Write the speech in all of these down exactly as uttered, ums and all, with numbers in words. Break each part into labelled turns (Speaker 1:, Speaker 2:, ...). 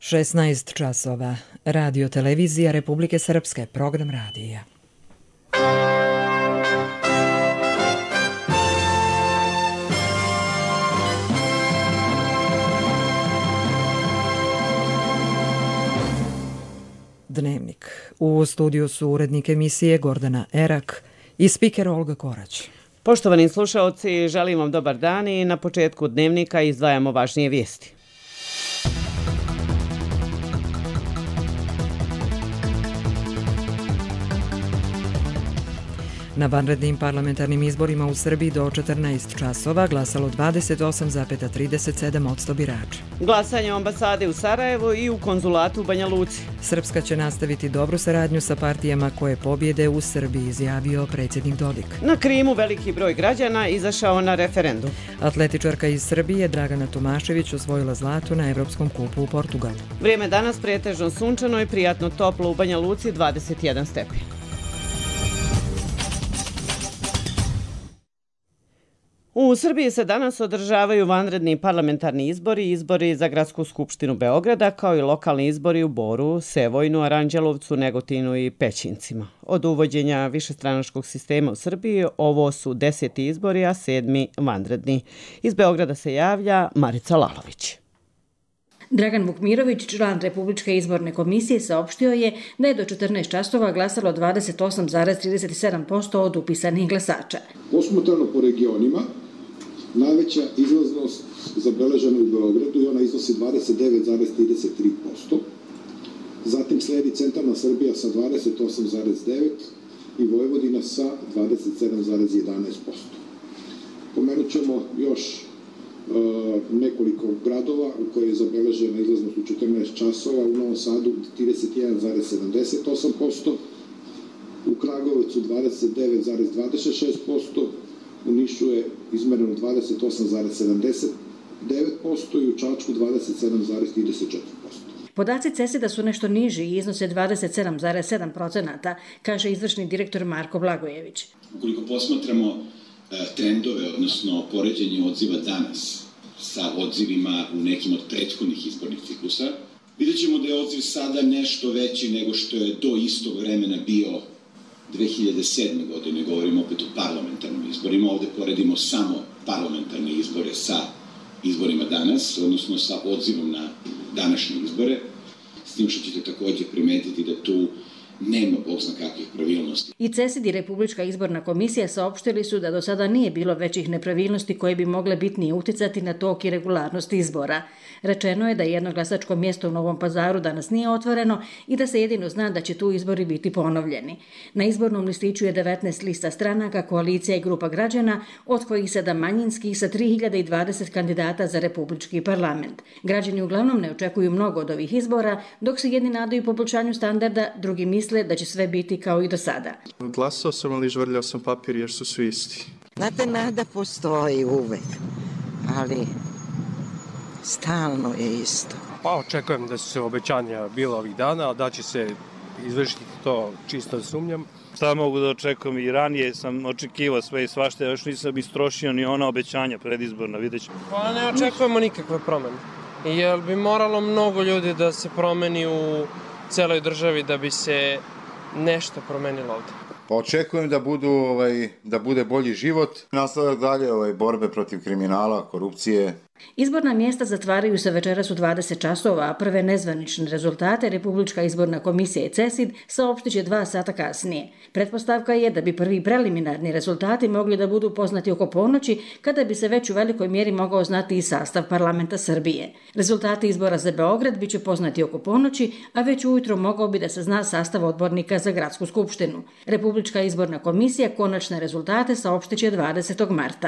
Speaker 1: šesnaest časova. Radio televizija Republike Srpske, program radija. Dnevnik. U studiju su urednik emisije Gordana Erak i spiker Olga Korać.
Speaker 2: Poštovani slušaoci, želim vam dobar dan i na početku Dnevnika izdvajamo važnije vijesti.
Speaker 1: Na vanrednim parlamentarnim izborima u Srbiji do četrnaest časova glasalo dvadeset osam zarez trideset sedam posto birača.
Speaker 2: Glasanje u ambasadi u Sarajevu i u konzulatu u Banja Luci.
Speaker 1: Srpska će nastaviti dobru saradnju sa partijama koje pobjede u Srbiji, izjavio predsjednik Dodik.
Speaker 2: Na Krimu veliki broj građana izašao na referendum.
Speaker 1: Atletičarka iz Srbije Dragana Tomašević osvojila zlato na Evropskom kupu u Portugalu.
Speaker 2: Vrijeme danas pretežno sunčano i prijatno toplo u Banja Luci, dvadeset jedan stepen. U Srbiji se danas održavaju vanredni parlamentarni izbori, izbori za Gradsku skupštinu Beograda, kao i lokalni izbori u Boru, Sevojnu, Aranđelovcu, Negotinu i Pećincima. Od uvođenja višestranačkog sistema u Srbiji ovo su deseti izbori, a sedmi vanredni. Iz Beograda se javlja Marica Lalović.
Speaker 3: Dragan Vukmirović, član Republičke izborne komisije, saopštio je da je do četrnaest časova glasalo dvadeset osam zarez trideset sedam posto od upisanih glasača.
Speaker 4: Posmatrano po regionima, najveća izlaznost zabeležena u Beogradu i ona iznosi dvadeset devet zarez trideset tri posto. Zatim sledi centralna Srbija sa dvadeset osam zarez devet posto i Vojvodina sa dvadeset sedam zarez jedanaest posto. Pomenut ćemo još nekoliko gradova u koje je zabeležena izlaznost u četrnaest časova, u Novom Sadu trideset jedan zarez sedamdeset osam posto, u Kragovicu dvadeset devet zarez dvadeset šest posto, u Nišu je izmereno dvadeset osam zarez sedamdeset devet posto i u Čačku dvadeset sedam zarez trideset četiri posto.
Speaker 3: Podaci CESID-a su nešto niži i iznose dvadeset sedam zarez sedam posto, kaže izvršni direktor Marko Blagojević.
Speaker 5: Ukoliko posmatramo trendove, odnosno poređenje odziva danas sa odzivima u nekim od prethodnih izbornih ciklusa, vidjet ćemo da je odziv sada nešto veći nego što je do istog vremena bio dve hiljade sedme. godine. Govorimo opet o parlamentarnim izborima. Ovdje poredimo samo parlamentarne izbore sa izborima danas, odnosno sa odzivom na današnje izbore. S tim što ćete također primetiti da tu nema bog zna kakvih pravilnosti.
Speaker 3: I CESID i Republička izborna komisija saopštili su da do sada nije bilo većih nepravilnosti koje bi mogle bitnije uticati na tok i regularnost izbora. Rečeno je da jedno glasačko mjesto u Novom Pazaru danas nije otvoreno i da se jedino zna da će tu izbori biti ponovljeni. Na izbornom listiću je devetnaest lista stranaka, koalicija i grupa građana, od kojih sedam manjinskih sa tri hiljade dvadeset kandidata za Republički parlament. Građani uglavnom ne očekuju mnogo od ovih izbora, dok se jedni nadaju poboljšanju standarda, drugi misle da će sve biti kao i do sada.
Speaker 6: Glasao sam, ali žvrljao sam papir jer su svi isti.
Speaker 7: Znate, nada postoji uvek, ali stalno je isto.
Speaker 8: Pa očekujem da su se obećanja bila ovih dana, a da će se izvršiti to čisto sumnjam.
Speaker 9: Šta mogu da očekujem? I ranije sam očekivao sve i svašta, još nisam istrošio ni ona obećanja predizborna, vidjet ćemo.
Speaker 10: Pa ne očekujemo nikakve promene. Jer bi moralo mnogo ljudi da se promeni u celoj državi da bi se nešto promenilo ovdje.
Speaker 11: Pa očekujem da budu ovaj da bude bolji život, nastavak dalje ovaj borbe protiv kriminala, korupcije.
Speaker 3: Izborna mjesta zatvaraju se večeras u dvadeset časova, a prve nezvanične rezultate Republička izborna komisija i CESID saopštit će dva sata kasnije. Pretpostavka je da bi prvi preliminarni rezultati mogli da budu poznati oko ponoći, kada bi se već u velikoj mjeri mogao znati i sastav parlamenta Srbije. Rezultati izbora za Beograd biće poznati oko ponoći, a već ujutro mogao bi da se zna sastav odbornika za Gradsku skupštinu. Republička izborna komisija konačne rezultate saopštit će dvadesetog marta.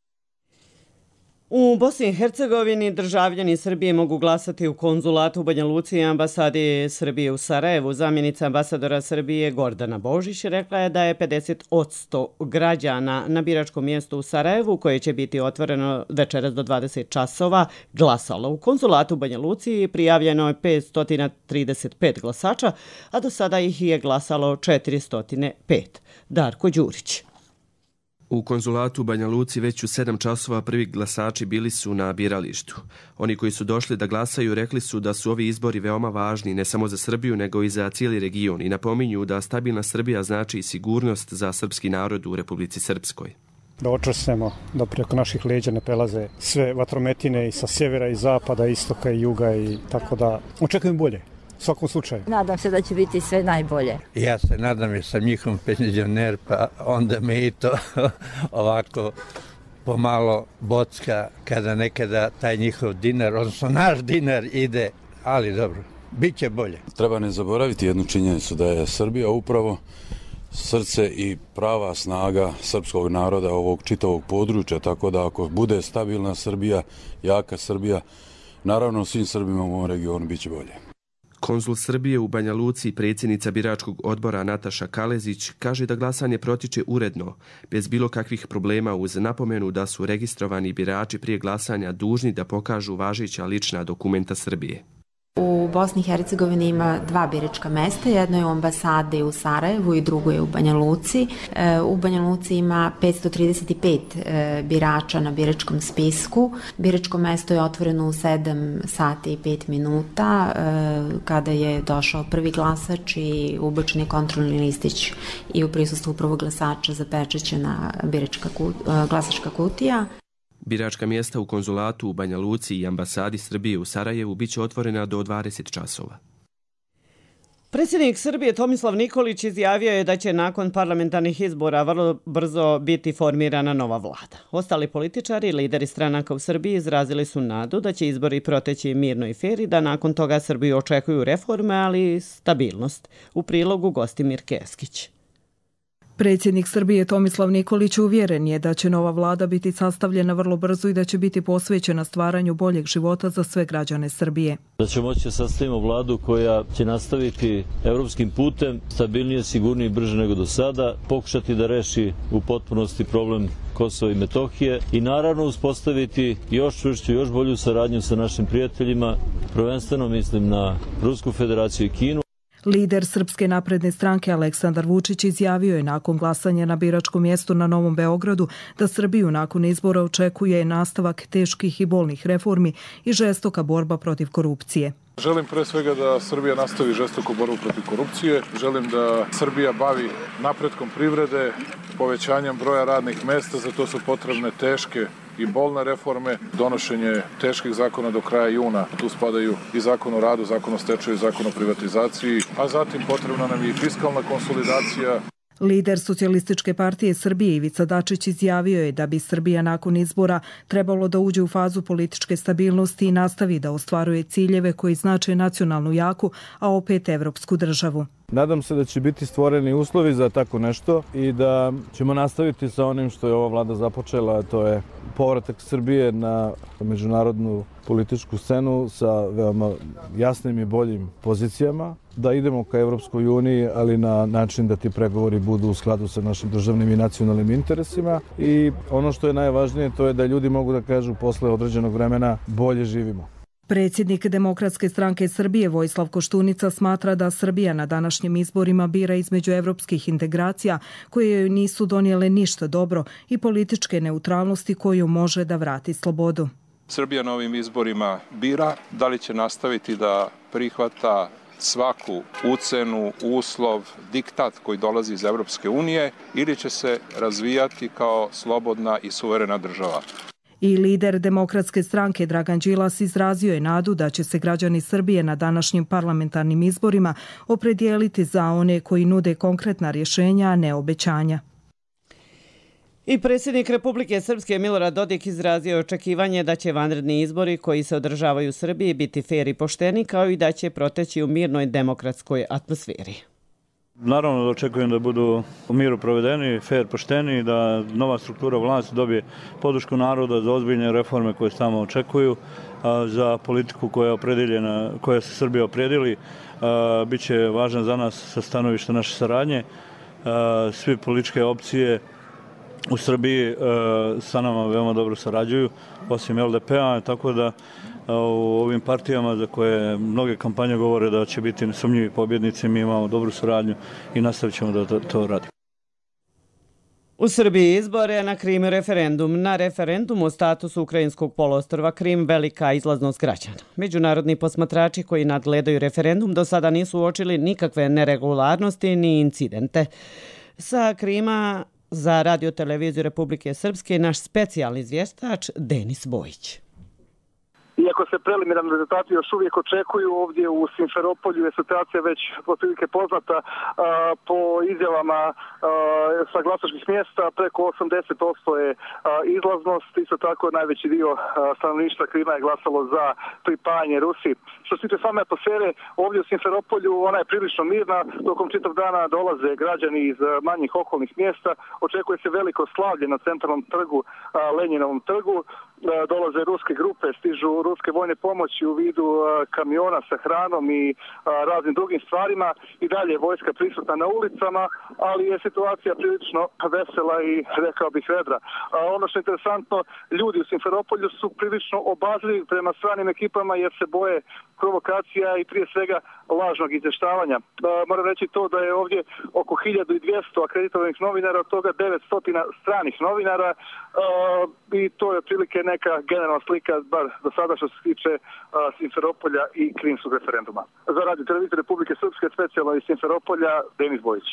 Speaker 2: U Bosni i Hercegovini državljani Srbije mogu glasati u konzulatu u Banja Luci i ambasadi Srbije u Sarajevu. Zamjenica ambasadora Srbije Gordana Božić rekla je da je pedeset posto građana na biračkom mjestu u Sarajevu, koje će biti otvoreno večeras do dvadeset časova, glasalo. U konzulatu u Banja Luci prijavljeno je petsto trideset pet glasača, a do sada ih je glasalo četiristo pet. Darko Đurić.
Speaker 12: U konzulatu u Banja Luci već u sedam časova prvi glasači bili su na biralištu. Oni koji su došli da glasaju rekli su da su ovi izbori veoma važni ne samo za Srbiju nego i za cijeli region i napominju da stabilna Srbija znači i sigurnost za srpski narod u Republici Srpskoj.
Speaker 13: Da očvrstimo da preko naših leđa ne prelaze sve vatrometine i sa sjevera i zapada, istoka i juga i tako da očekujem bolje. U svakom slučaju.
Speaker 14: Nadam se da će biti sve najbolje.
Speaker 15: Ja se nadam jer sam njihov penzioner, pa onda me i to ovako pomalo bocka kada nekada taj njihov dinar, odnosno naš dinar ide, ali dobro, bit će bolje.
Speaker 16: Treba ne zaboraviti jednu činjenicu da je Srbija upravo srce i prava snaga srpskog naroda ovog čitavog područja, tako da ako bude stabilna Srbija, jaka Srbija, naravno svim Srbima u ovom regionu bit će bolje.
Speaker 12: Konzul Srbije u Banja Luci i predsjednica biračkog odbora Nataša Kalezić kaže da glasanje protiče uredno, bez bilo kakvih problema uz napomenu da su registrovani birači prije glasanja dužni da pokažu važeća lična dokumenta Srbije.
Speaker 17: U Bosni i Hercegovini ima dva biračka mesta, jedno je u ambasadi u Sarajevu i drugo je u Banja Luci. U Banja Luci ima petsto trideset pet birača na biračkom spisku. Biračko mesto je otvoreno u sedam sati i pet minuta kada je došao prvi glasač i ubačen je kontrolni listić i u prisustvu prvog glasača zapečaćena biračka glasačka kutija.
Speaker 12: Biračka mjesta u konzulatu u Banja Luci i ambasadi Srbije u Sarajevu biće otvorena do dvadeset časova.
Speaker 2: Predsjednik Srbije Tomislav Nikolić izjavio je da će nakon parlamentarnih izbora vrlo brzo biti formirana nova vlada. Ostali političari i lideri stranaka u Srbiji izrazili su nadu da će izbori proteći mirno i fer i da nakon toga Srbiju očekuju reforme, ali i stabilnost. U prilogu Gostimir Keskić.
Speaker 18: Predsjednik Srbije Tomislav Nikolić uvjeren je da će nova vlada biti sastavljena vrlo brzo i da će biti posvećena stvaranju boljeg života za sve građane Srbije.
Speaker 19: Da će moći sastavimo vladu koja će nastaviti evropskim putem, stabilnije, sigurnije i brže nego do sada, pokušati da reši u potpunosti problem Kosova i Metohije i naravno uspostaviti još čvršću, još bolju saradnju sa našim prijateljima, prvenstveno mislim na Rusku federaciju i Kinu.
Speaker 18: Lider Srpske napredne stranke Aleksandar Vučić izjavio je nakon glasanja na biračkom mjestu na Novom Beogradu da Srbiju nakon izbora očekuje nastavak teških i bolnih reformi i žestoka borba protiv korupcije.
Speaker 20: Želim pre svega da Srbija nastavi žestoku borbu protiv korupcije. Želim da Srbija bavi napretkom privrede, povećanjem broja radnih mesta. Za to su potrebne teške i bolne reforme, donošenje teških zakona do kraja juna. Tu spadaju i zakon o radu, zakon o stečaju, zakon o privatizaciji, a zatim potrebna nam je i fiskalna konsolidacija.
Speaker 18: Lider Socijalističke partije Srbije Ivica Dačić izjavio je da bi Srbija nakon izbora trebalo da uđe u fazu političke stabilnosti i nastavi da ostvaruje ciljeve koji znače nacionalnu jaku, a opet evropsku državu.
Speaker 21: Nadam se da će biti stvoreni uslovi za tako nešto i da ćemo nastaviti sa onim što je ova vlada započela, a to je povratak Srbije na međunarodnu političku scenu sa veoma jasnim i boljim pozicijama, da idemo ka Evropskoj uniji, ali na način da ti pregovori budu u skladu sa našim državnim i nacionalnim interesima. I ono što je najvažnije, to je da ljudi mogu da kažu posle određenog vremena bolje živimo.
Speaker 18: Predsjednik Demokratske stranke Srbije Vojislav Koštunica smatra da Srbija na današnjim izborima bira između evropskih integracija koje joj nisu donijele ništa dobro i političke neutralnosti koju može da vrati slobodu.
Speaker 22: Srbija na ovim izborima bira da li će nastaviti da prihvata svaku ucenu, uslov, diktat koji dolazi iz Evropske unije ili će se razvijati kao slobodna i suverena država.
Speaker 18: I lider Demokratske stranke Dragan Đilas izrazio je nadu da će se građani Srbije na današnjim parlamentarnim izborima opredijeliti za one koji nude konkretna rješenja, a ne obećanja.
Speaker 2: I predsjednik Republike Srpske Milorad Dodik izrazio očekivanje da će vanredni izbori koji se održavaju u Srbiji biti fer i pošteni, kao i da će proteći u mirnoj demokratskoj atmosferi.
Speaker 9: Naravno da očekujem da budu u miru provedeni, fer, pošteni, da nova struktura vlasti dobije podršku naroda za ozbiljne reforme koje se tamo očekuju, za politiku koja je opredeljena, koja se Srbija opredili, biće važan za nas sa stanovišta naše saradnje. Svi političke opcije u Srbiji sa nama veoma dobro sarađuju, osim L D P-a, tako da u ovim partijama za koje mnoge kampanje govore da će biti nesumnjivi pobjednici, mi imamo dobru saradnju i nastavit ćemo da to, to radimo.
Speaker 2: U Srbiji izbore, na Krim referendum. Na referendum o statusu ukrajinskog poluostrva Krim velika izlaznost građana. Međunarodni posmatrači koji nadgledaju referendum do sada nisu uočili nikakve neregularnosti ni incidente. Sa Krima za Radio-televiziju Republike Srpske naš specijalni izvještač Denis Bojić.
Speaker 1: Iako se preliminarni rezultati još uvijek očekuju, ovdje u Simferopolju je situacija već otprilike poznata. A, po izjavama a, sa glasačkih mjesta preko osamdeset posto je a, izlaznost. Isto tako najveći dio a, stanovništva Krima je glasalo za pripajanje Rusiji. Što se tiče same atmosfere, ovdje u Simferopolju ona je prilično mirna. Tokom čitav dana dolaze građani iz a, manjih okolnih mjesta. Očekuje se veliko slavlje na centralnom trgu, a, Lenjinovom trgu. A, dolaze ruske grupe, stižu ruske vojne pomoći u vidu a, kamiona sa hranom i a, raznim drugim stvarima. I dalje vojska prisutna na ulicama, ali je situacija prilično vesela i, rekao bih, vedra. A, ono što je interesantno, ljudi u Simferopolju su prilično obazrivi prema stranim ekipama jer se boje provokacija i prije svega lažnog izvještavanja. A, moram reći to da je ovdje oko hiljadu dvjesto akreditovanih novinara, od toga devetsto stranih novinara, a, i to je otprilike neka generalna slika, bar do sada što se tiče a, Simferopolja i krimskog referenduma. Za Radio televiziju Republike Srpske, specijalno iz Simferopolja, Denis Bojić.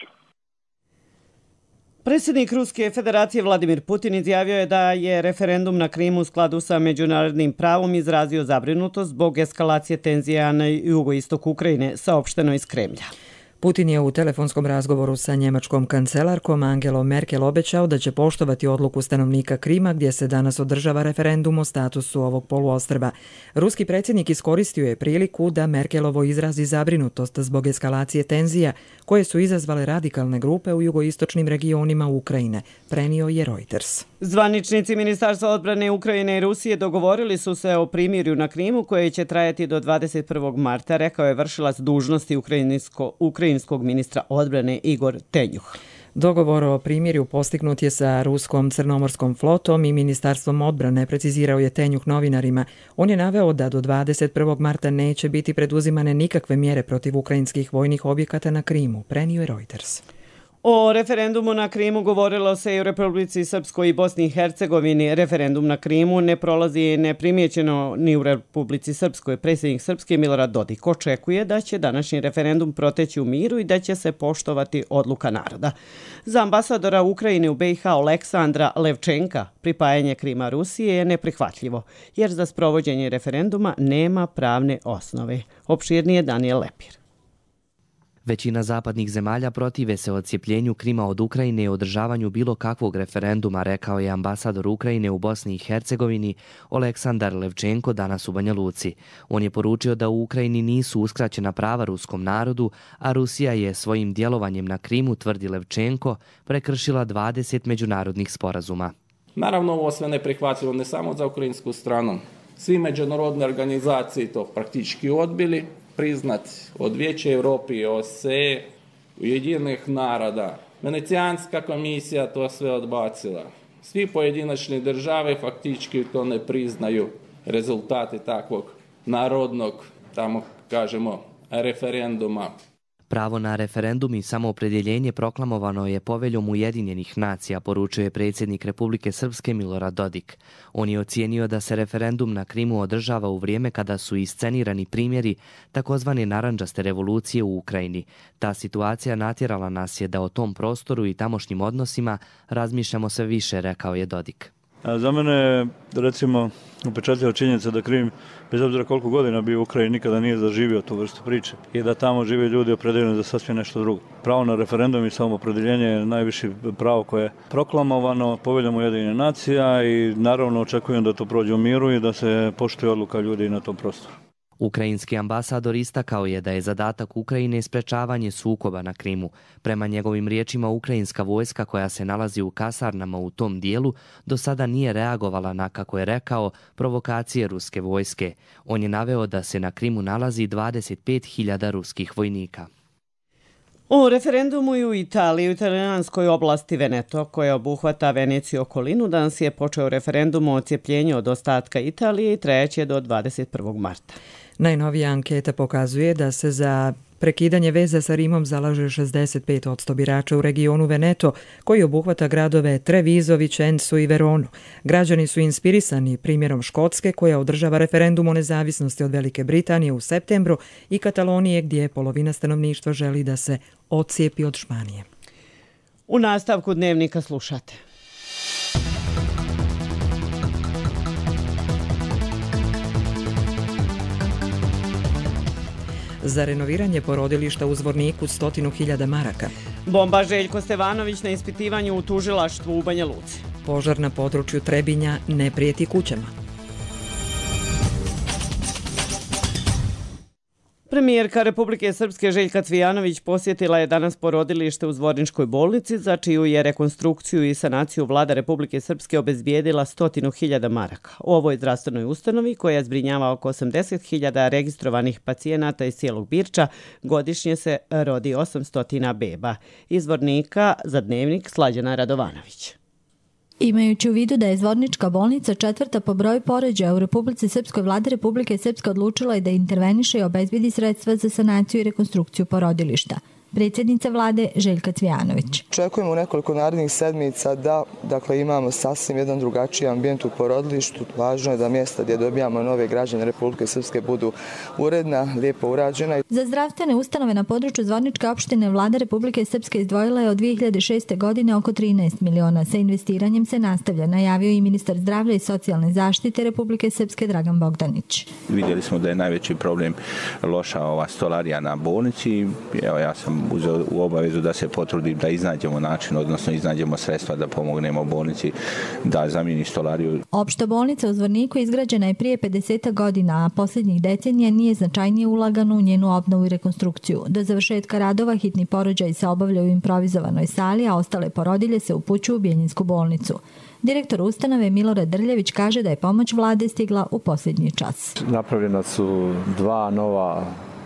Speaker 2: Predsjednik Ruske federacije Vladimir Putin izjavio je da je referendum na Krimu u skladu sa međunarodnim pravom izrazio zabrinutost zbog eskalacije tenzija na jugoistoku Ukrajine, saopšteno iz Kremlja.
Speaker 4: Putin je u telefonskom razgovoru sa njemačkom kancelarkom Angelom Merkel obećao da će poštovati odluku stanovnika Krima gdje se danas održava referendum o statusu ovog poluostrva. Ruski predsjednik iskoristio je priliku da Merkelovo izrazi zabrinutost zbog eskalacije tenzija koje su izazvale radikalne grupe u jugoistočnim regionima Ukrajine, prenio je Reuters.
Speaker 2: Zvaničnici Ministarstva odbrane Ukrajine i Rusije dogovorili su se o primirju na Krimu koje će trajati do dvadeset prvog marta, rekao je vršilac dužnosti ukrajinsko, ukrajinskog ministra odbrane Igor Tenjuh.
Speaker 4: Dogovor o primirju postignut je sa ruskom crnomorskom flotom i Ministarstvom odbrane, precizirao je Tenjuh novinarima. On je naveo da do dvadeset prvog marta neće biti preduzimane nikakve mjere protiv ukrajinskih vojnih objekata na Krimu, prenio je Reuters.
Speaker 2: O referendumu na Krimu govorilo se i u Republici Srpskoj i Bosni i Hercegovini. Referendum na Krimu ne prolazi neprimjećeno ni u Republici Srpskoj. Predsjednik Srpske Milorad Dodik očekuje da će današnji referendum proteći u miru i da će se poštovati odluka naroda. Za ambasadora Ukrajine u B i H Oleksandra Levčenka pripajanje Krima Rusije je neprihvatljivo, jer za sprovođenje referenduma nema pravne osnove. Opširnije Daniel Lepir.
Speaker 23: Većina zapadnih zemalja protive se odcijepljenju Krima od Ukrajine i održavanju bilo kakvog referenduma, rekao je ambasador Ukrajine u Bosni i Hercegovini Oleksandar Levčenko danas u Banja Luci. On je poručio da u Ukrajini nisu uskraćena prava ruskom narodu, a Rusija je svojim djelovanjem na Krimu, tvrdi Levčenko, prekršila dvadeset međunarodnih sporazuma.
Speaker 24: Naravno, ovo sve neprihvatljivo ne samo za ukrajinsku stranu. Svi međunarodne organizacije to praktički odbili priznati, od Vijeća Europe, O S C E, Ujedinjenih naroda. Venecijanska komisija to sve odbacila. Svi pojedinačne države faktički to ne priznaju rezultate takvog narodnog, tamo kažemo, referenduma.
Speaker 23: Pravo na referendum i samoopredjeljenje proklamovano je poveljom Ujedinjenih nacija, poručuje predsjednik Republike Srpske Milorad Dodik. On je ocijenio da se referendum na Krimu održava u vrijeme kada su iscenirani primjeri takozvane narandžaste revolucije u Ukrajini. Ta situacija natjerala nas je da o tom prostoru i tamošnjim odnosima razmišljamo sve više, rekao je Dodik.
Speaker 9: A za mene, recimo, upečatljiva činjenica da Krim, bez obzira koliko godina bio u Ukrajini, nikada nije zaživio tu vrstu priče i da tamo žive ljudi opredeljeni za sasvim nešto drugo. Pravo na referendum i samoopredjeljenje je najviše pravo koje je proklamovano poveljom Ujedinjenih nacija i naravno očekujem da to prođe u miru i da se poštuje odluka ljudi na tom prostoru.
Speaker 23: Ukrajinski ambasador istakao je da je zadatak Ukrajine sprečavanje sukoba na Krimu. Prema njegovim riječima, ukrajinska vojska koja se nalazi u kasarnama u tom dijelu do sada nije reagovala na, kako je rekao, provokacije ruske vojske. On je naveo da se na Krimu nalazi dvadeset pet hiljada ruskih vojnika.
Speaker 2: O referendumu i u Italiji, u italijanskoj oblasti Veneto, koja obuhvata Veneciju i okolinu, danas je počeo referendum o odcijepljenju od ostatka Italije i trajaće do dvadeset prvog marta.
Speaker 4: Najnovija anketa pokazuje da se za Prekidanje veza sa Rimom zalaže šezdeset pet posto birača u regionu Veneto, koji obuhvata gradove Treviso, Vicenzu i Veronu. Građani su inspirisani primjerom Škotske, koja održava referendum o nezavisnosti od Velike Britanije u septembru, i Katalonije, gdje polovina stanovništva želi da se odcijepi od Španije.
Speaker 2: U nastavku dnevnika slušate.
Speaker 4: Za renoviranje porodilišta u Zvorniku stotinu hiljada maraka.
Speaker 2: Bomba Željko Stevanović na ispitivanju u tužilaštvu u Banja Luci.
Speaker 4: Požar na području Trebinja ne prijeti kućama.
Speaker 2: Premijerka Republike Srpske Željka Cvijanović posjetila je danas porodilište u Zvorničkoj bolnici, za čiju je rekonstrukciju i sanaciju vlada Republike Srpske obezbijedila stotinu hiljada maraka. U ovoj zdravstvenoj ustanovi, koja zbrinjava oko osamdeset hiljada registrovanih pacijenata iz cijelog Birča, godišnje se rodi osamsto beba. Iz Zvornika za Dnevnik Slađana Radovanović.
Speaker 5: Imajući u vidu da je Zvornička bolnica četvrta po broju porođaja u Republici Srpskoj, vlada Republike Srpske odlučila je da interveniše i obezbedi sredstva za sanaciju i rekonstrukciju porodilišta. Predsjednica vlade Željka Cvijanović.
Speaker 6: Očekujemo u nekoliko narednih sedmica da dakle, imamo sasvim jedan drugačiji ambijent u porodilištu. Važno je da mjesta gdje dobijamo nove građane Republike Srpske budu uredna, lijepo urađena.
Speaker 5: Za zdravstvene ustanove na području Zvorničke opštine vlada Republike Srpske izdvojila je od dvije hiljade šeste. godine oko trinaest miliona. Sa investiranjem se nastavlja, najavio i ministar zdravlja i socijalne zaštite Republike Srpske Dragan Bogdanić.
Speaker 7: Vidjeli smo da je najveći problem loša ova stolarija na bolnici. Evo, ja sam uzeo u obavezu da se potrudim da iznađemo način, odnosno iznađemo sredstva da pomognemo bolnici da zamijeni stolariju.
Speaker 5: Opšta bolnica u Zvorniku izgrađena je prije pedeset godina, a posljednjih decenija nije značajnije ulagano u njenu obnovu i rekonstrukciju. Do završetka radova hitni porođaji se obavljaju u improvizovanoj sali, a ostale porodilje se upućuju u Bjeljinsku bolnicu. Direktor ustanove Milorad Drljević kaže da je pomoć vlade stigla u posljednji čas.
Speaker 8: Napravljena su dva nova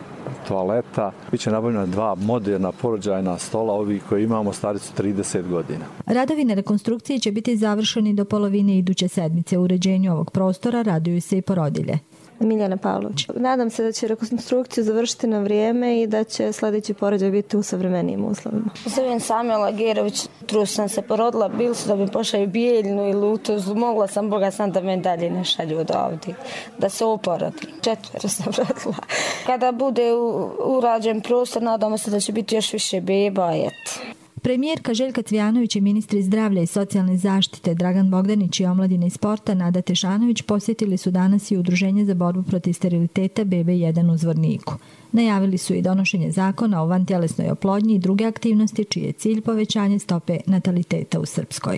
Speaker 8: toaleta, biće nabavljena dva moderna porođajna stola, ovi koji imamo stari su trideset godina.
Speaker 5: Radovi na rekonstrukciji će biti završeni do polovine iduće sedmice. U uređenju ovog prostora raduju se i porodilje.
Speaker 25: Miljana Pavlović. Nadam se da će rekonstrukciju završiti na vrijeme i da će sljedeći porođaj biti u savremenijim uslovima.
Speaker 26: Zovem Samjela Gerović, trus sam se porodila, bili su da mi pošalju Bijeljinu i Lutozu, mogla sam, Boga sam da me dalje ne šalju od ovdje, da se oporodi. Četvero sam rodila. Kada bude urađen prostor, nadamo se da će biti još više beba, eto.
Speaker 5: Premijerka Željka Cvijanović i ministri zdravlja i socijalne zaštite Dragan Bogdanić i omladine i sporta Nada Tešanović posjetili su danas i Udruženje za borbu protiv steriliteta B B jedan u Zvorniku. Najavili su i donošenje zakona o vantjelesnoj oplodnji i druge aktivnosti čiji je cilj povećanje stope nataliteta u Srpskoj.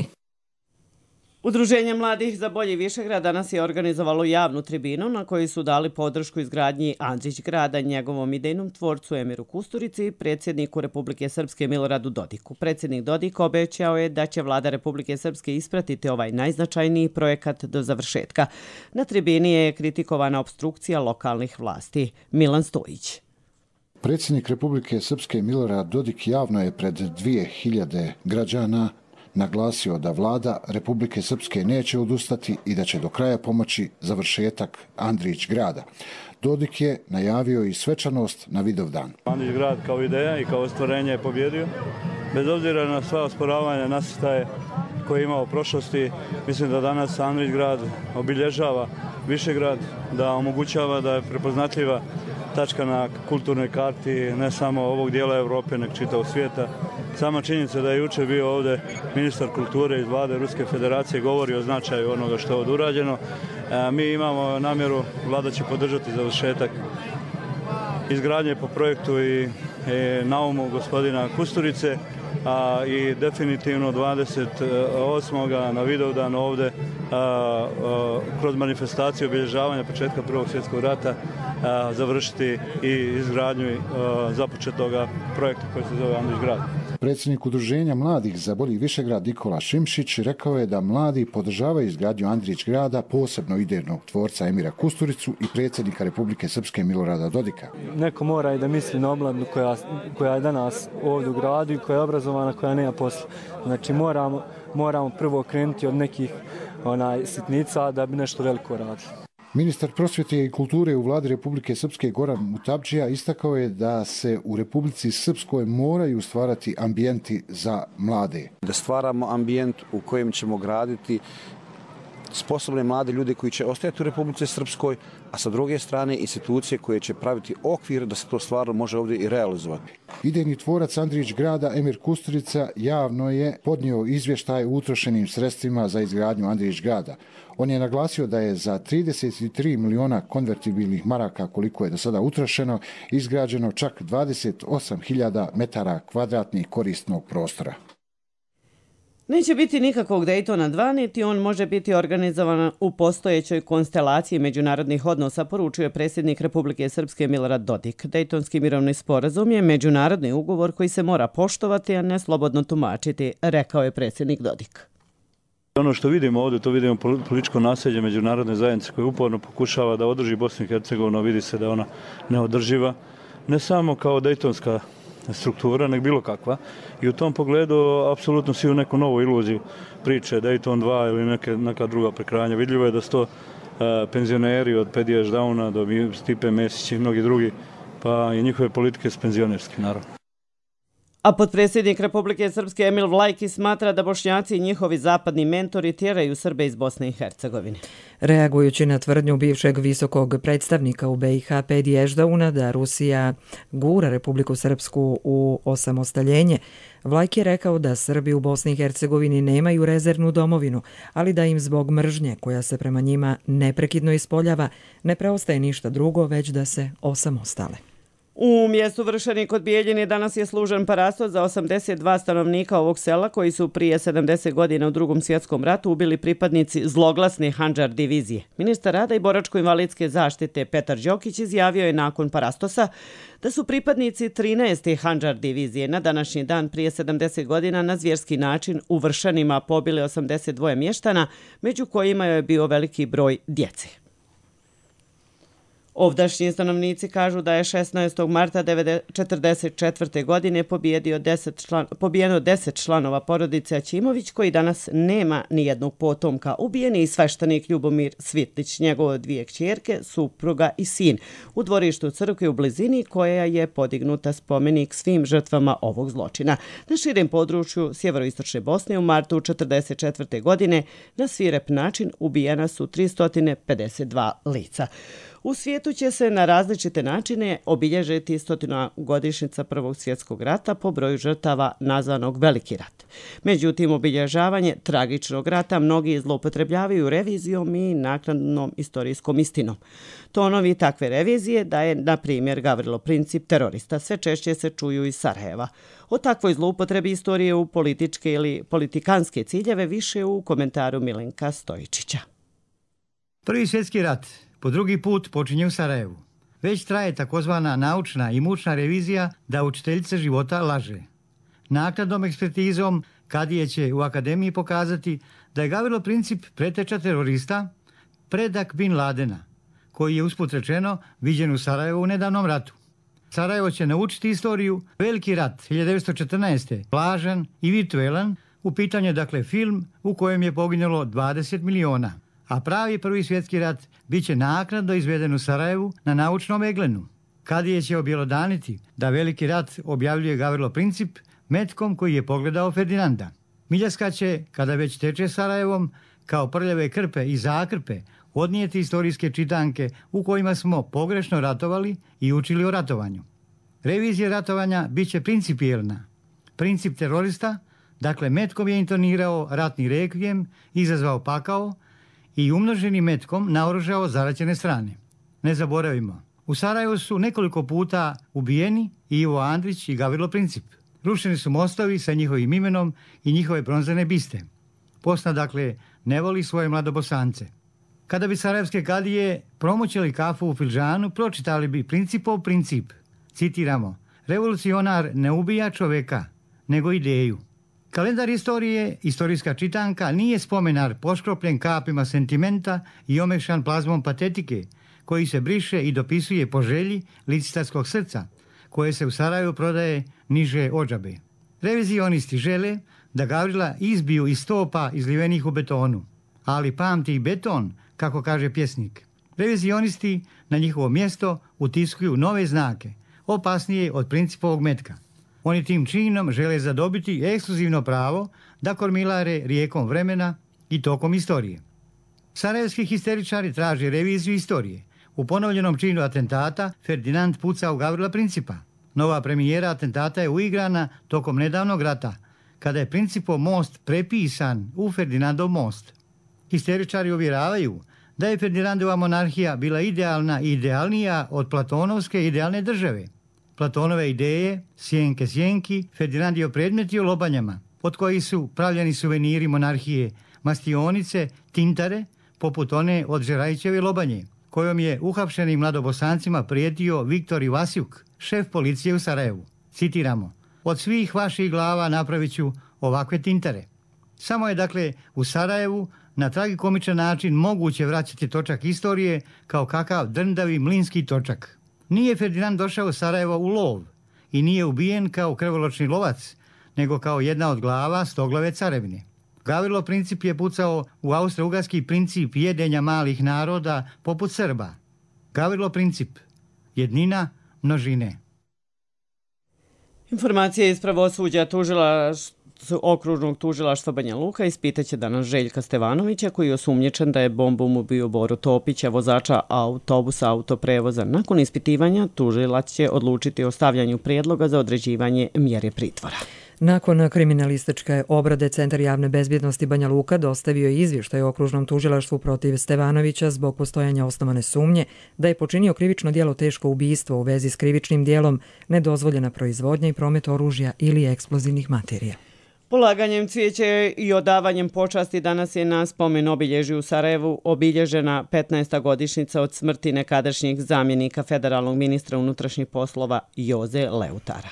Speaker 2: Udruženje mladih za bolji Višegrad danas je organizovalo javnu tribinu na kojoj su dali podršku izgradnji Andrić grada, njegovom idejnom tvorcu Emiru Kusturici i predsjedniku Republike Srpske Miloradu Dodiku. Predsjednik Dodik obećao je da će vlada Republike Srpske ispratiti ovaj najznačajniji projekat do završetka. Na tribini je kritikovana obstrukcija lokalnih vlasti. Milan Stojić.
Speaker 27: Predsjednik Republike Srpske Milorad Dodik javno je pred dvije hiljade građana naglasio da vlada Republike Srpske neće odustati i da će do kraja pomoći završetak Andrić grada. Dodik je najavio i svečanost na Vidovdan.
Speaker 9: Andrić grad kao ideja i kao ostvarenje je pobjedio. Bez obzira na sva osporavanja, nasrtaje koje je imao u prošlosti, mislim da danas Andrić grad obilježava Višegrad, da omogućava da je prepoznatljiva tačka na kulturnoj karti ne samo ovog dijela Evrope, nego čitavog svijeta. Sama činjenica da je jučer bio ovdje ministar kulture iz vlade Ruske federacije govori o značaju onoga što je ovdje urađeno. Mi imamo namjeru, vlada će podržati završetak izgradnje po projektu i, i naumu gospodina Kusturice, a i definitivno dvadeset osmog na Vidovdan ovdje a, a, kroz manifestaciju obilježavanja početka Prvog svjetskog rata a, završiti i izgradnju a, započetoga projekta koji se zove Andrić grad.
Speaker 27: Predsjednik Udruženja mladih za bolji Višegrad Nikola Šimšić rekao je da mladi podržavaju izgradnju Andrić grada, posebno idejnog tvorca Emira Kusturicu i predsjednika Republike Srpske Milorada Dodika.
Speaker 28: Neko mora i da misli na omladinu koja, koja je danas ovdje u gradu i koja je obrazovana, koja nema posla. Znači moramo, moramo prvo krenuti od nekih onaj, sitnica da bi nešto veliko radili.
Speaker 27: Ministar prosvjete i kulture u vladi Republike Srpske Goran Mutabdžija istakao je da se u Republici Srpskoj moraju stvarati ambijenti za mlade.
Speaker 3: Da stvaramo ambijent u kojem ćemo graditi sposobne mlade ljude koji će ostajati u Republici Srpskoj, a sa druge strane institucije koje će praviti okvir da se to stvarno može ovdje i realizovati.
Speaker 27: Idejni tvorac Andrić grada Emir Kusturica javno je podnio izvještaj o utrošenim sredstvima za izgradnju Andrić grada. On je naglasio da je za trideset tri miliona konvertibilnih maraka, koliko je do sada utrošeno, izgrađeno čak dvadeset osam hiljada metara kvadratnih korisnog prostora.
Speaker 2: Neće biti nikakvog Daytona dva, niti on može biti organizovan u postojećoj konstelaciji međunarodnih odnosa, poručio je predsjednik Republike Srpske Milorad Dodik. Daytonski mirovni sporazum je međunarodni ugovor koji se mora poštovati, a ne slobodno tumačiti, rekao je predsjednik Dodik.
Speaker 9: Ono što vidimo ovdje, to vidimo političko naselje međunarodne zajednice koje uporno pokušava da održi Bosnu i Hercegovinu, vidi se da je ona neodrživa, ne samo kao dejtonska struktura, nek bilo kakva. I u tom pogledu apsolutno svi u neku novu iluziju priče Dayton dva ili neke, neka druga prekrajanja. Vidljivo je da su to uh, penzioneri od Pedija Ždauna do Stipe Mesića i mnogi drugi, pa i njihove politike s penzionerski, naravno.
Speaker 2: A potpredsjednik Republike Srpske Emil Vlajki smatra da Bošnjaci i njihovi zapadni mentori tjeraju Srbe iz Bosne i Hercegovine.
Speaker 4: Reagujući na tvrdnju bivšeg visokog predstavnika u B i H Pedija Ždauna da Rusija gura Republiku Srpsku u osamostaljenje, Vlajki je rekao da Srbi u Bosni i Hercegovini nemaju rezervnu domovinu, ali da im zbog mržnje koja se prema njima neprekidno ispoljava ne preostaje ništa drugo već da se osamostale.
Speaker 2: U mjestu Vršani kod Bijeljine danas je služen parasto za osamdeset dva stanovnika ovog sela koji su prije sedamdeset godina u Drugom svjetskom ratu ubili pripadnici zloglasne Handžar divizije. Ministar rada i boračko-invalidske zaštite Petar Đokić izjavio je nakon parastosa da su pripadnici trinaeste Handžar divizije na današnji dan prije sedamdeset godina na zvjerski način u Vršanima pobili osamdeset dva mještana, među kojima je bio veliki broj djece. Ovdašnji stanovnici kažu da je šesnaestog marta četrdeset četvrte. godine pobijedio deset član, pobijeno deset članova porodice Aćimović koji danas nema ni jednog potomka. Ubijen je i sveštenik Ljubomir Svitlić, njegove dvije kćerke, supruga i sin, u dvorištu crkve u blizini koja je podignuta spomenik svim žrtvama ovog zločina. Na širem području sjeveroistočne Bosne u martu četrdeset četvrte. godine na svirep način ubijena su tristo pedeset dva lica. U svijetu će se na različite načine obilježiti stotinu godišnjica Prvog svjetskog rata po broju žrtava nazvanog Veliki rat. Međutim, obilježavanje tragičnog rata mnogi zloupotrebljavaju revizijom i naknadnom istorijskom istinom. Tonovi takve revizije daje, na primjer, Gavrilo Princip, terorista. Sve češće se čuju iz Sarajeva. O takvoj zloupotrebi istorije u političke ili politikanske ciljeve više u komentaru Milenka Stojičića.
Speaker 10: Prvi svjetski rat po drugi put počinje u Sarajevu. Već traje takozvana naučna i mučna revizija da učiteljica života laže. Naknadnom ekspertizom kadije će u akademiji pokazati da je Gavrilo Princip preteča terorista, predak Bin Ladena, koji je usput rečeno viđen u Sarajevu u nedavnom ratu. Sarajevo će naučiti istoriju. Veliki rat hiljadu devetsto četrnaeste. Lažan i virtuelan, u pitanju je dakle film u kojem je poginulo dvadeset miliona. A pravi prvi svjetski rat bit će naknadno izveden u Sarajevu na naučnom eglenu. Kadije će objelodaniti da veliki rat objavljuje Gavrilo Princip metkom koji je pogledao Ferdinanda. Miljaska će, kada već teče Sarajevom, kao prljave krpe i zakrpe, odnijeti istorijske čitanke u kojima smo pogrešno ratovali i učili o ratovanju. Revizija ratovanja bit će principijelna. Princip terorista, dakle metkom je intonirao ratni rekvijem, izazvao pakao i umnoženim metkom naoružao zaraćene strane. Ne zaboravimo, u Sarajevu su nekoliko puta ubijeni i Ivo Andrić i Gavrilo Princip. Rušeni su mostovi sa njihovim imenom i njihove bronzane biste. Bosna, dakle, ne voli svoje mladobosance. Kada bi sarajevske kadije promućili kafu u filžanu, pročitali bi Principov princip. Citiramo, revolucionar ne ubija čoveka, nego ideju. Kalendar istorije, istorijska čitanka, nije spomenar poškropljen kapima sentimenta i omešan plazmom patetike, koji se briše i dopisuje po želji licitarskog srca, koje se u Sarajevu prodaje niže odžabe. Revizionisti žele da Gavrila izbiju iz stopa izlivenih u betonu, ali pamti i beton, kako kaže pjesnik. Revizionisti na njihovo mjesto utiskuju nove znake, opasnije od principovog metka. Oni tim činom žele zadobiti ekskluzivno pravo da kormilare rijekom vremena i tokom istorije. Sarajevski histeričari traže reviziju istorije. U ponovljenom činu atentata Ferdinand puca u Gavrila Principa. Nova premijera atentata je uigrana tokom nedavnog rata, kada je Principov most prepisan u Ferdinandov most. Histeričari uvjeravaju da je Ferdinandova monarhija bila idealna i idealnija od Platonovske idealne države. Platonove ideje, sjenke sjenki, Ferdinandio predmeti o lobanjama, od kojih su pravljeni suveniri monarhije, mastionice, tintare, poput one od Žerajićeve lobanje, kojom je uhapšenim mladobosancima prijetio Viktor Ivasjuk, šef policije u Sarajevu. Citiramo: od svih vaših glava napravit ću ovakve tintare. Samo je dakle u Sarajevu na tragikomičan način moguće vraćati točak istorije kao kakav drndavi mlinski točak. Nije Ferdinand došao u Sarajevo u lov i nije ubijen kao krvoločni lovac, nego kao jedna od glava stoglave carevine. Gavrilo Princip je pucao u austro-ugarski princip jedenja malih naroda poput Srba. Gavrilo Princip, jednina množine.
Speaker 2: Informacije iz pravosuđa tužila okružnog tužilaštva Banja Luka ispitaće danas Željka Stevanovića, koji je osumnjičen da je bombom ubio Boru Topića, vozača autobusa autoprevoza. Nakon ispitivanja tužilac će odlučiti o stavljanju prijedloga za određivanje mjere pritvora.
Speaker 4: Nakon kriminalističke obrade Centar javne bezbjednosti Banja Luka dostavio je izvještaj o okružnom tužilaštvu protiv Stevanovića zbog postojanja osnovane sumnje da je počinio krivično djelo teško ubistvo u vezi s krivičnim djelom nedozvoljena proizvodnja i promet oružja ili eksplozivnih materija.
Speaker 2: Polaganjem cvijeća i odavanjem počasti danas je na spomen obilježju u Sarajevu obilježena petnaesta godišnjica od smrti nekadašnjeg zamjenika federalnog ministra unutrašnjih poslova Joze Leutara.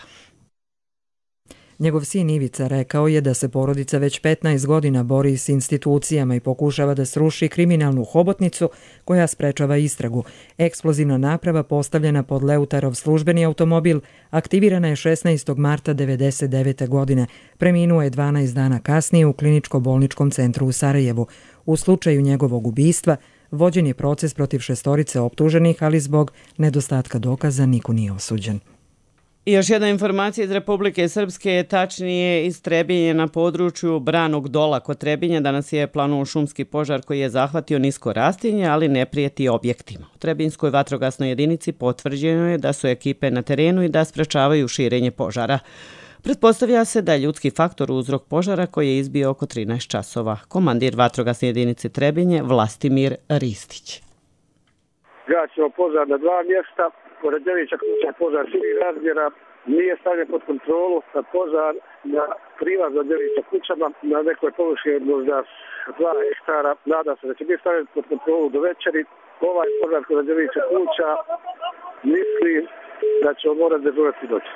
Speaker 4: Njegov sin Ivica rekao je da se porodica već petnaest godina bori s institucijama i pokušava da sruši kriminalnu hobotnicu koja sprečava istragu. Eksplozivna naprava postavljena pod Leutarov službeni automobil aktivirana je šesnaestog marta devedeset devete. godine. Preminuo je dvanaest dana kasnije u kliničko-bolničkom centru u Sarajevu. U slučaju njegovog ubistva vođen je proces protiv šestorice optuženih, ali zbog nedostatka dokaza niko nije osuđen.
Speaker 2: I još jedna informacija iz Republike Srpske, tačnije iz Trebinje na području Branog dola kod Trebinja. Danas je planuo šumski požar koji je zahvatio nisko rastinje, ali ne prijeti objektima. U Trebinjskoj vatrogasnoj jedinici potvrđeno je da su ekipe na terenu i da sprečavaju širenje požara. Pretpostavlja se da je ljudski faktor uzrok požara koji je izbio oko trinaest časova. Komandir vatrogasne jedinice Trebinje Vlastimir Ristić.
Speaker 11: Gasimo požar na dva mjesta. Pored Đevića kuća požar širih razmjera, nije stavljen pod kontrolu, na požar na prilaz od Đevića kućama na nekoj površini od možda dva hektara. Nadam se da će biti stavljen pod kontrolu do večeri. Ovaj požar kod Đevića kuća mislim da ćemo morati dežurati noć.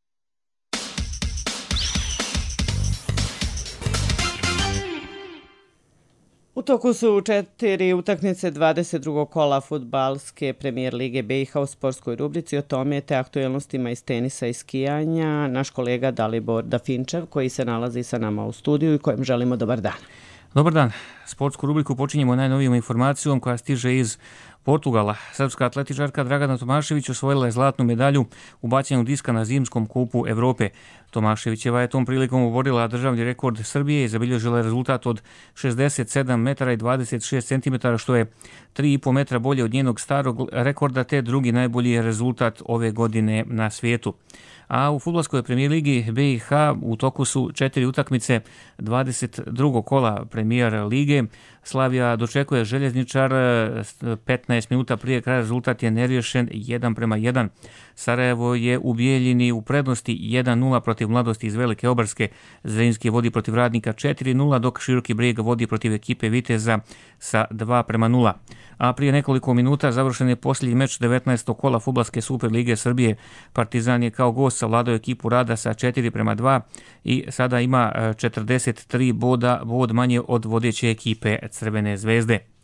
Speaker 2: U toku su četiri utakmice dvadeset drugog kola fudbalske premijer lige B i H u sportskoj rubrici. O tome te aktuelnostima iz tenisa i skijanja naš kolega Dalibor Dafinčev, koji se nalazi sa nama u studiju i kojem želimo dobar dan.
Speaker 12: Dobar dan. Sportsku rubriku počinjemo najnovijom informacijom koja stiže iz Portugala. Srpska atletičarka Dragana Tomašević osvojila je zlatnu medalju u bacanju diska na zimskom kupu Evrope. Tomaševićeva je tom prilikom oborila državni rekord Srbije i zabilježila rezultat od šezdeset sedam metara i dvadeset šest centimetara, što je tri i po metra bolje od njenog starog rekorda, te drugi najbolji rezultat ove godine na svijetu. A u fudbalskoj premijer ligi B i H u toku su četiri utakmice dvadeset drugog kola premijer lige. Slavija dočekuje Željezničar, petnaest minuta prije kraja rezultat je neriješen jedan prema jedan. Sarajevo je u Bijeljini u prednosti jedan nula protiv Mladosti iz Velike Obarske. Zrenjski vodi protiv Radnika četiri nula, dok Široki Brijeg vodi protiv ekipe Viteza sa dva prema nula. A prije nekoliko minuta završen je posljednji meč devetnaestog kola fudbalske Super lige Srbije. Partizan je kao gost savladao ekipu Rada sa četiri prema dva i sada ima četrdeset tri boda, bod manje od vodeće ekipe Crvene zvezde.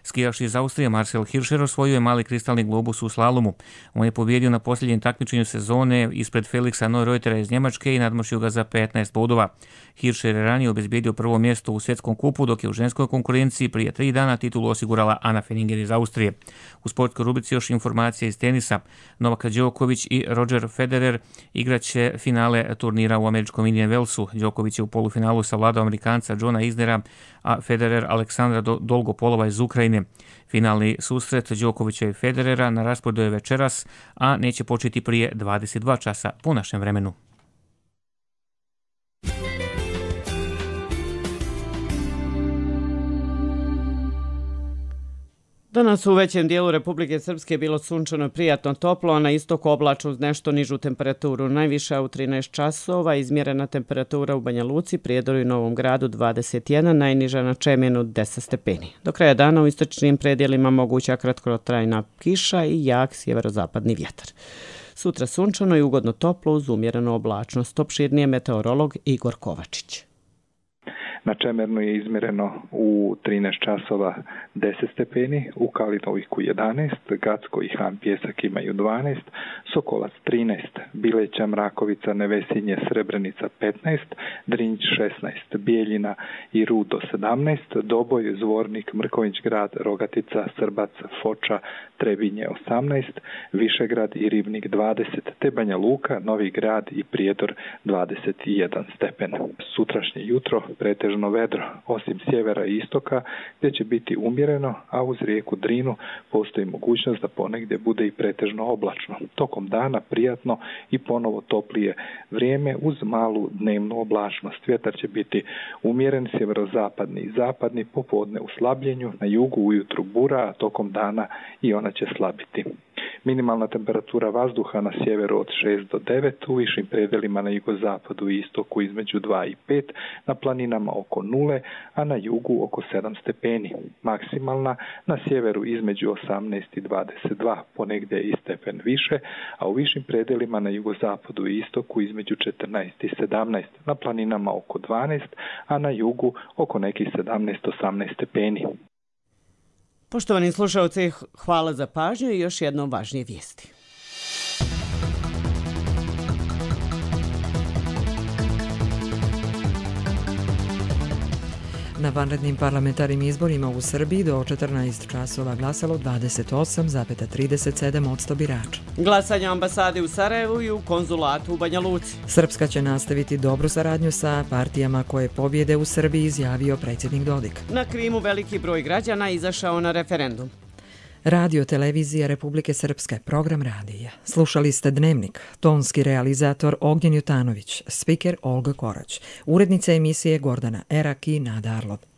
Speaker 12: Skijaš iz Austrije Marcel Hirscher osvojio je mali kristalni globus u slalomu. On je pobjedio na posljednjem takmičenju sezone ispred Felixa Neureutera iz Njemačke i nadmašio ga za petnaest bodova. Hirscher je ranije obezbijedio prvo mjesto u svjetskom kupu, dok je u ženskoj konkurenciji prije tri dana titulu osigurala Anna Feniger iz Austrije. U sportskoj rubrici još informacija iz tenisa. Novak Đoković i Roger Federer igraće finale turnira u američkom Indian Wellsu. Đoković je u polufinalu savladao Amerikanca Johna Isnera, a Federer Aleksandra Dolgopolova iz Ukrajine. Finalni susret Đokovića i Federera na rasporedu je večeras, a neće početi prije dvadeset dva časa po našem vremenu.
Speaker 2: Danas u većem dijelu Republike Srpske je bilo sunčano, prijatno toplo, a na istoku oblačno uz nešto nižu temperaturu. Najviša u trinaest časova, izmjerena temperatura u Banja Luci, Prijedoru i Novom Gradu dvadeset jedan, najniža na Čemenu deset stepeni. Do kraja dana u istočnim predjelima moguća kratkotrajna kiša i jak sjeverozapadni vjetar. Sutra sunčano i ugodno toplo uz umjerenu oblačnost. Opširnije meteorolog Igor Kovačić.
Speaker 13: Na Čemernu je izmjereno u trinaest časova deset stepeni, u Kalinovojku jedanaest, Gacko i Han Pjesak imaju dvanaest, Sokolac trinaest, Bileća, Mrakovica, Nevesinje, Srebrenica petnaest, Drinć šesnaest, Bijeljina i Rudo sedamnaest, Doboj, Zvornik, Mrković grad, Rogatica, Srbac, Foča, Trebinje osamnaest, Višegrad i Ribnik dvadeset, te Banja Luka, Novi Grad i Prijedor dvadeset jedan stepen. Sutrašnje jutro pretežno vedro, osim sjevera i istoka, gdje će biti umjereno, a uz rijeku Drinu postoji mogućnost da ponegdje bude i pretežno oblačno. Tokom dana prijatno i ponovo toplije vrijeme uz malu dnevnu oblačnost. Vjetar će biti umjeren, sjeverozapadni i zapadni, popodne u slabljenju, na jugu ujutru bura, a tokom dana i ona će slabiti. Minimalna temperatura vazduha na sjeveru od šest do devet, u višim predelima na jugozapadu i istoku između dva i pet, na planinama oko nule, a na jugu oko sedam stepeni. Maksimalna na sjeveru između osamnaest i dvadeset dva, ponegdje i stepen više, a u višim predelima na jugozapadu i istoku između četrnaest i sedamnaest, na planinama oko dvanaest, a na jugu oko nekih sedamnaest do osamnaest stepeni.
Speaker 2: Poštovani slušalci, hvala za pažnju i još jednom važnije vijesti.
Speaker 4: Na vanrednim parlamentarnim izborima u Srbiji do četrnaest časova glasalo dvadeset osam zarez trideset sedam posto birača.
Speaker 2: Glasanje u ambasadi u Sarajevu i u konzulatu u Banja Luci.
Speaker 4: Srpska će nastaviti dobru saradnju sa partijama koje pobjede u Srbiji, izjavio predsjednik Dodik.
Speaker 2: Na Krimu veliki broj građana izašao na referendum.
Speaker 4: Radio televizija Republike Srpske, program radija. Slušali ste Dnevnik, tonski realizator Ognjen Jutanović, spiker Olga Korać, urednica emisije Gordana Erak i Nada Arlob.